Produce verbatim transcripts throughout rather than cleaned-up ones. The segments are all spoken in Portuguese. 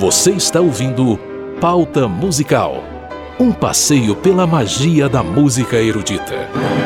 Você está ouvindo Pauta Musical, um passeio pela magia da música erudita.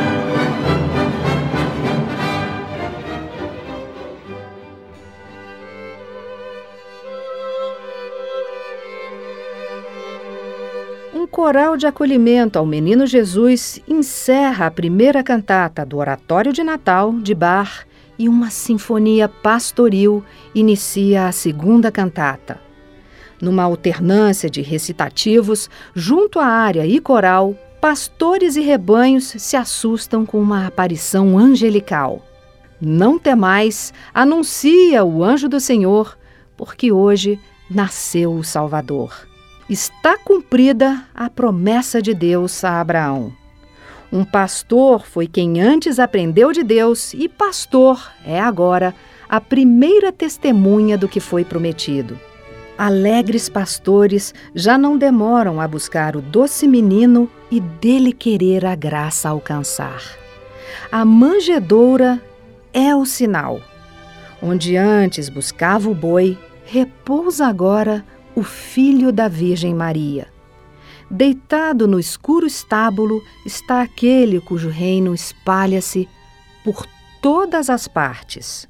Um coral de acolhimento ao Menino Jesus encerra a primeira cantata do Oratório de Natal de Bach e uma sinfonia pastoril inicia a segunda cantata. Numa alternância de recitativos, junto à área e coral, pastores e rebanhos se assustam com uma aparição angelical. Não temais, anuncia o anjo do Senhor, porque hoje nasceu o Salvador. Está cumprida a promessa de Deus a Abraão. Um pastor foi quem antes aprendeu de Deus e pastor é agora a primeira testemunha do que foi prometido. Alegres pastores já não demoram a buscar o doce menino e dele querer a graça alcançar. A manjedoura é o sinal. Onde antes buscava o boi, repousa agora o filho da Virgem Maria. Deitado no escuro estábulo está aquele cujo reino espalha-se por todas as partes.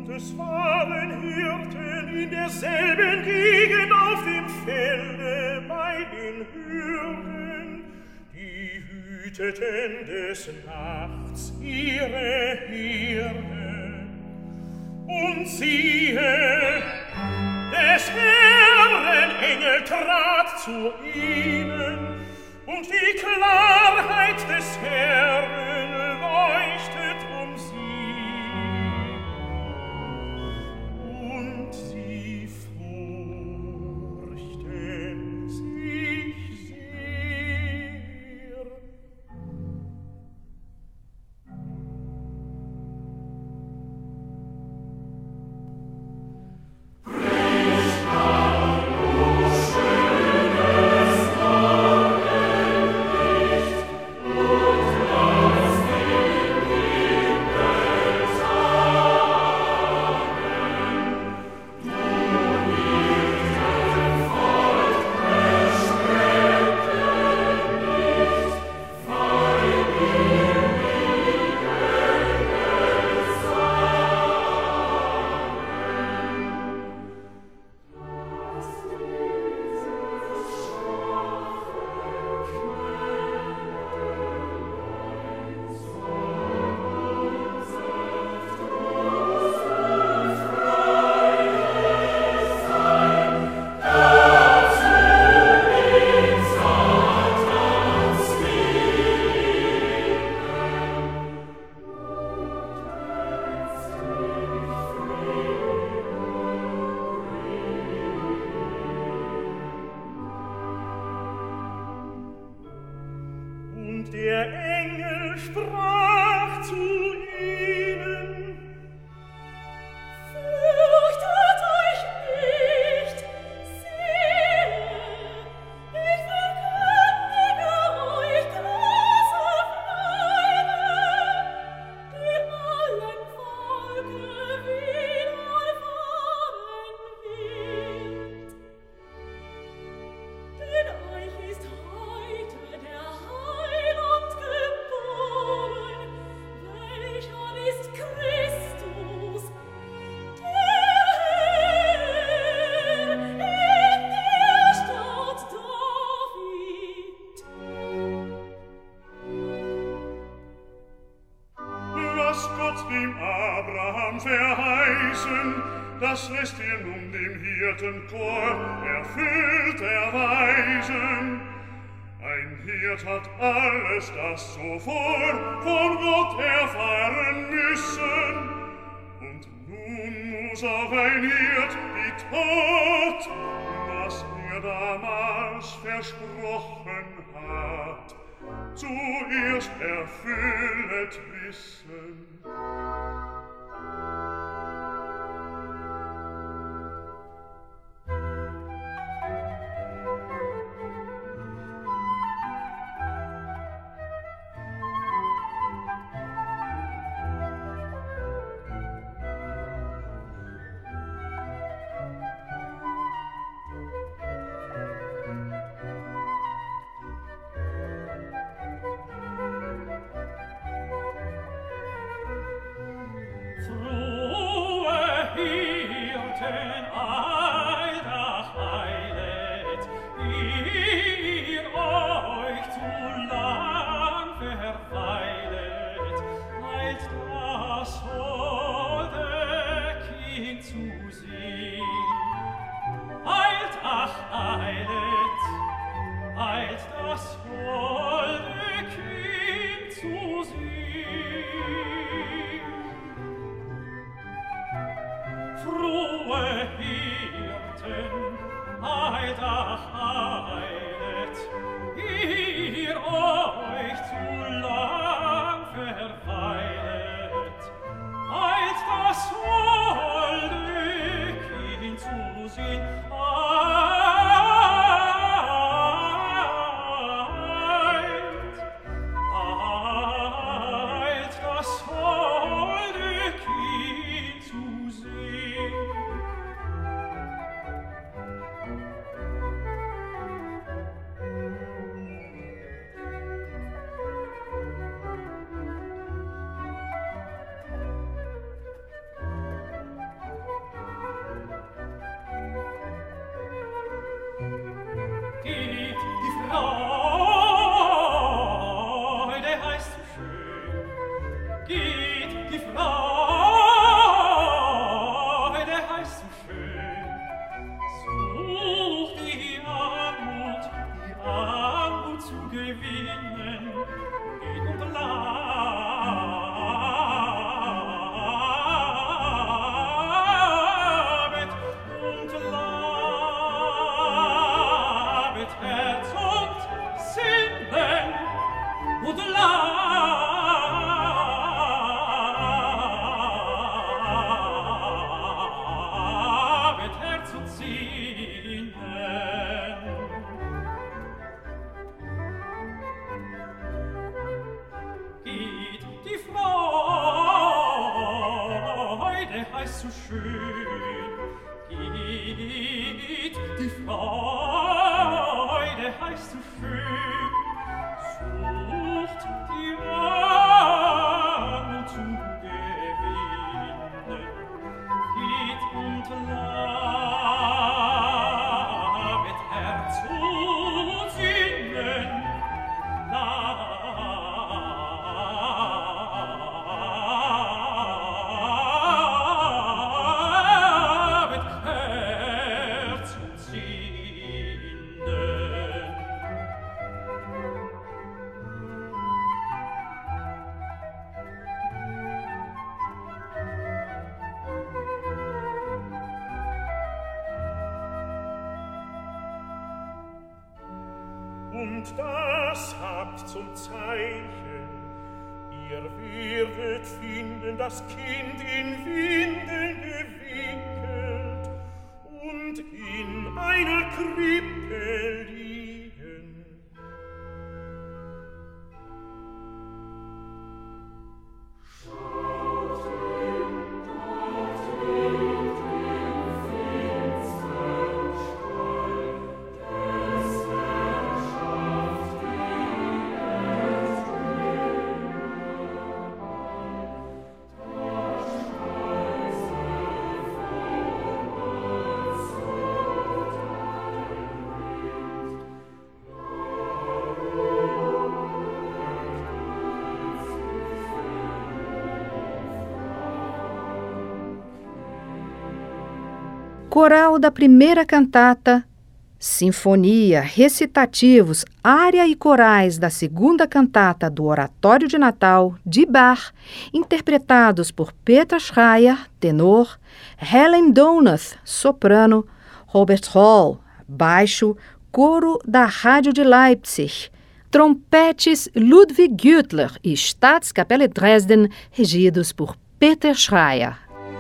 Und es waren Hirten in derselben Gegend auf dem Felde bei den Hürden, die hüteten des Nachts ihre Herde. Und siehe, des Herrn Engel trat zu ihnen, und die Klarheit des Herrn leuchtet um sie. Und sie furchten sich sehr. Der Engel sprach zu ihnen: Fürchtet euch nicht, siehe, ich verkündige euch große Freude, die allen Volke widerfahren wird. Denn euch ist heute der Heiland geboren, welcher ist Christus, der Herr, in der Stadt David. Was Gott dem Abraham verheißen, das lässt ihr nun dem Hirtenchor erfüllt erweisen. Ein Hirt hat alles das zuvor von Gott erfahren müssen, und nun muss auch ein Hirt die Tat, was er damals versprochen hat, zuerst erfüllet wissen. so schön, geht die Freude heißt so schön, sucht die Armut zu gewinnen, geht und labet Herz und Sinnen, labet Herz und Sinnen. Und das habt zum Zeichen, ihr werdet finden das Kind in Windeln gewickelt und in einer Krippe liegen. Schaut hin, dort liegt im finstern Stall des Herrschaft Coral da primeira cantata, sinfonia, recitativos, área e corais da segunda cantata do Oratório de Natal, de Bach, interpretados por Peter Schreier, tenor, Helen Donath, soprano, Robert Hall, baixo, coro da Rádio de Leipzig, trompetes Ludwig Güttler e Staatskapelle Dresden, regidos por Peter Schreier.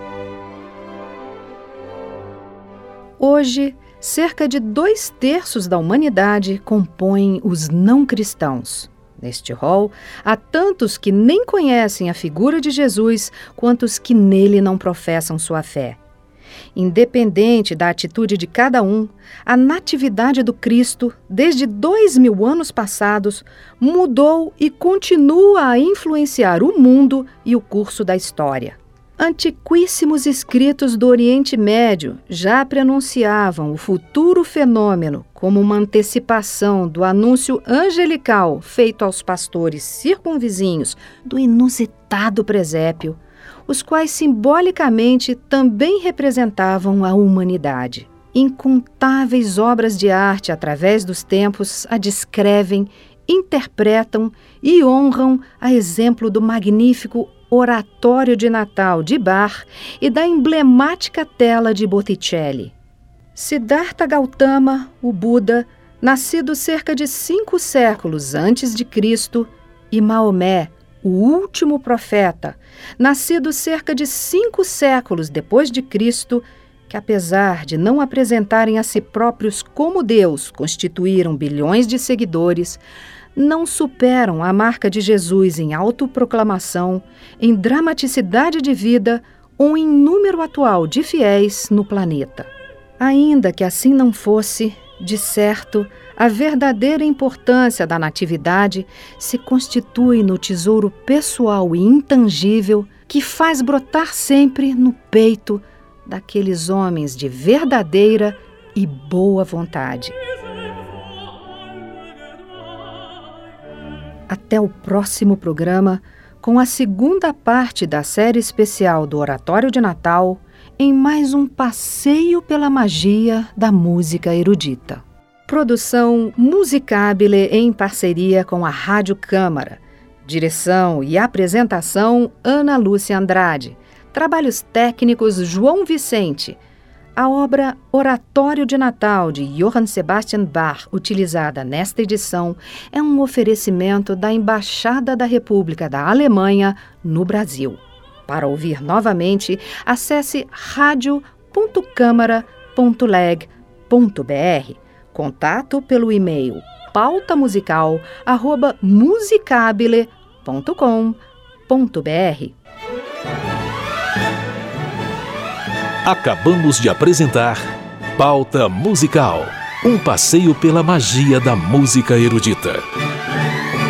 Hoje, cerca de dois terços da humanidade compõem os não-cristãos. Neste rol, há tantos que nem conhecem a figura de Jesus, quanto os que nele não professam sua fé. Independente da atitude de cada um, a natividade do Cristo, desde dois mil anos passados, mudou e continua a influenciar o mundo e o curso da história. Antiquíssimos escritos do Oriente Médio já prenunciavam o futuro fenômeno como uma antecipação do anúncio angelical feito aos pastores circunvizinhos do inusitado presépio, os quais simbolicamente também representavam a humanidade. Incontáveis obras de arte através dos tempos a descrevem, interpretam e honram a exemplo do magnífico Oratório de Natal de Bach e da emblemática tela de Botticelli. Siddhartha Gautama, o Buda, nascido cerca de cinco séculos antes de Cristo, e Maomé, o último profeta, nascido cerca de cinco séculos depois de Cristo, que apesar de não apresentarem a si próprios como Deus, constituíram bilhões de seguidores, não superam a marca de Jesus em autoproclamação, em dramaticidade de vida ou em número atual de fiéis no planeta. Ainda que assim não fosse, de certo, a verdadeira importância da natividade se constitui no tesouro pessoal e intangível que faz brotar sempre no peito daqueles homens de verdadeira e boa vontade. Até o próximo programa, com a segunda parte da série especial do Oratório de Natal, em mais um passeio pela magia da música erudita. Produção Musicabile em parceria com a Rádio Câmara. Direção e apresentação Ana Lúcia Andrade. Trabalhos técnicos João Vicente. A obra Oratório de Natal, de Johann Sebastian Bach, utilizada nesta edição, é um oferecimento da Embaixada da República da Alemanha no Brasil. Para ouvir novamente, acesse radio ponto câmara ponto leg ponto br. Contato pelo e-mail pautamusical arroba musicabile ponto com ponto br. Acabamos de apresentar Pauta Musical, um passeio pela magia da música erudita.